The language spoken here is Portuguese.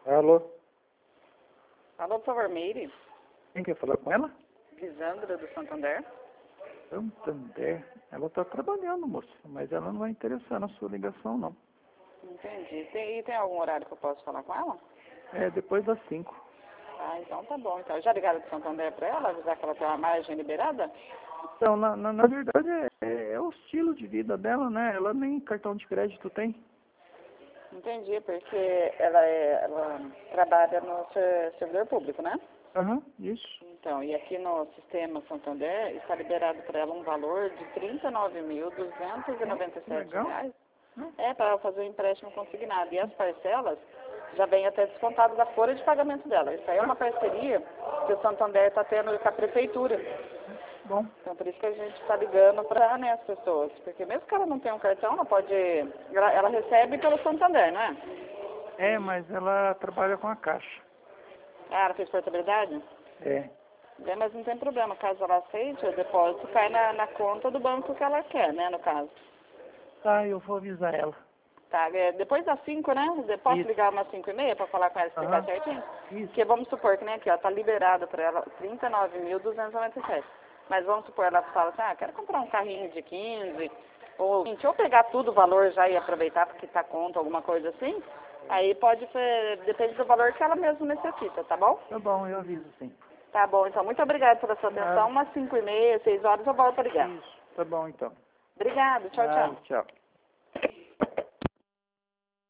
Alô? Alô, por favor, Meire. Quem quer falar com ela? Lisandra, do Santander. Santander. Ela está trabalhando, moço, mas ela não vai interessar na sua ligação, não. Entendi. Tem algum horário que eu posso falar com ela? É depois das 5. Ah, então tá bom. Então, já ligaram do Santander para ela, avisar que ela tem uma margem liberada? Então, na verdade, é o estilo de vida dela, né? Ela nem cartão de crédito tem. Entendi, porque ela trabalha no servidor público, né? Aham, isso. Então, e aqui no sistema Santander está liberado para ela um valor de R$ 39.297 Legal. reais. É, para ela fazer o empréstimo consignado. E as parcelas já vem até descontado da folha de pagamento dela. Isso aí é uma parceria que o Santander está tendo com a prefeitura. Bom, Então, por isso que a gente está ligando para, né, as pessoas. Porque mesmo que ela não tenha um cartão, ela pode... Ela recebe pelo Santander, não é? mas ela trabalha com a Caixa. Ah, ela fez portabilidade? É. É, mas não tem problema. Caso ela aceite, o depósito cai na conta do banco que ela quer, né, no caso. Tá, eu vou avisar ela. Tá, depois das 5, né? Posso Isso. ligar umas 5:30 para falar com ela e explicar Aham. certinho? Isso. Porque vamos supor que, né, aqui, ó, tá liberado para ela 39.297. Mas vamos supor, ela fala assim, quero comprar um carrinho de 15, ou 20, ou pegar tudo o valor já e aproveitar porque tá conta, alguma coisa assim. Aí pode ser, depende do valor que ela mesma necessita, tá bom? Tá bom, eu aviso sim. Tá bom, então muito obrigada pela sua Nada. atenção. Umas 5:30, 6 horas eu volto a ligar. Isso. Tá bom, então. Obrigada, tchau, Nada, tchau. tchau.